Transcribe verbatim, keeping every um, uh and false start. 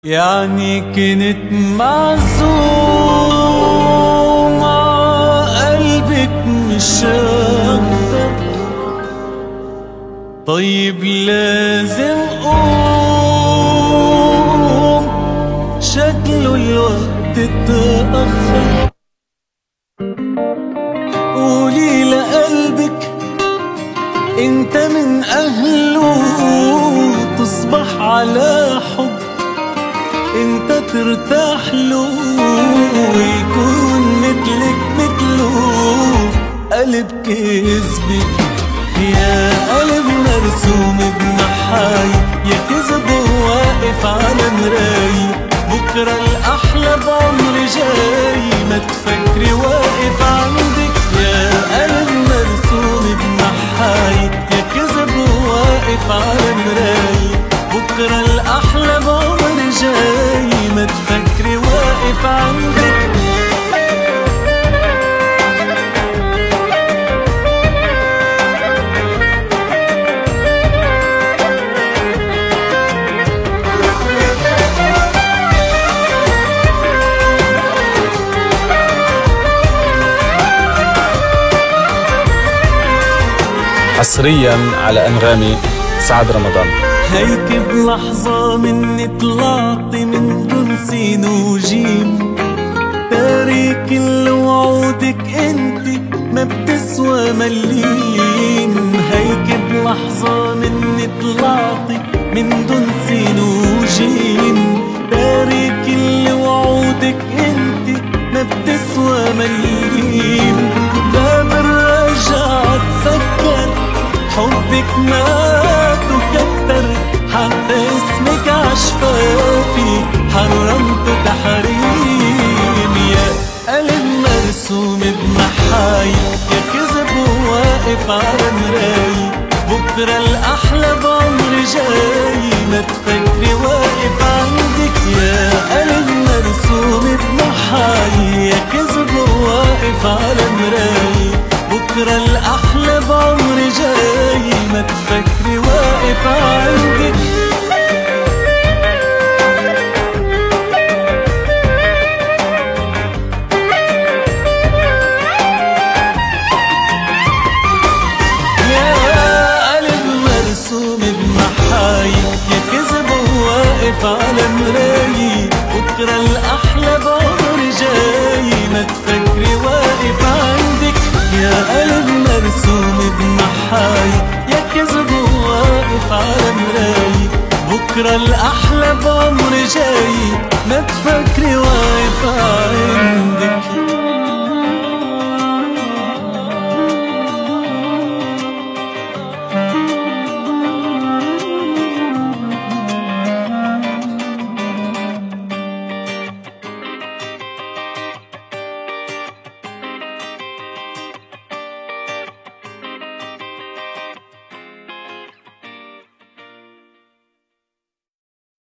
يعني كنت معزوم ع قلبك مش أكتر. طيب لازم قوم، شكله الوقت اتأخر. قولي لقلبك انت من أهله، تصبح على حب انت ترتاح له، ويكون مثلك مثله قلب كذبك. يا قلب مرسوم بنحاي، يا كذب واقف على مراي. بكرة الأحلى بعمري جاي، ما تفكري واقف عندك. يا قلب مرسوم بنحاي، يا كذب واقف على مراي. بكرة الأحلى بعمري جاي، ما تفكري واقف عندك. حصريا على أنغامي سعد رمضان. هيك بلحظة مني طلعت من دون سين وجيم، تارك كل وعودك انت ما بتسوى مليم. هيك بلحظة مني طلعت من دون سين وجيم، تارك كل وعودك انت ما بتسوى مليم. باب الرجعة تسكر، حبك مات وكتر، حتى اسمك عشفافي حرمته تحريم. يا قلب مرسوم بمحاي، يا كذب واقف على مراي. بكرة الأحلى بعمري جاي، ما تفكري واقف عندك. يا قلب مرسوم بمحاي، يا كذب واقف على مراي. بكرة الأحلى بعمري جاي، ما تفكري واقف عندك. يا قلب مرسوم بمحاي، يا كذب واقف على مراي. بكرة الأحلى بعمري جاي، ما تفكري واقف عندك. يا قلب مرسوم بمحاي، يا كذب واقف على مراي. بكرة الأحلى بعمري جاي.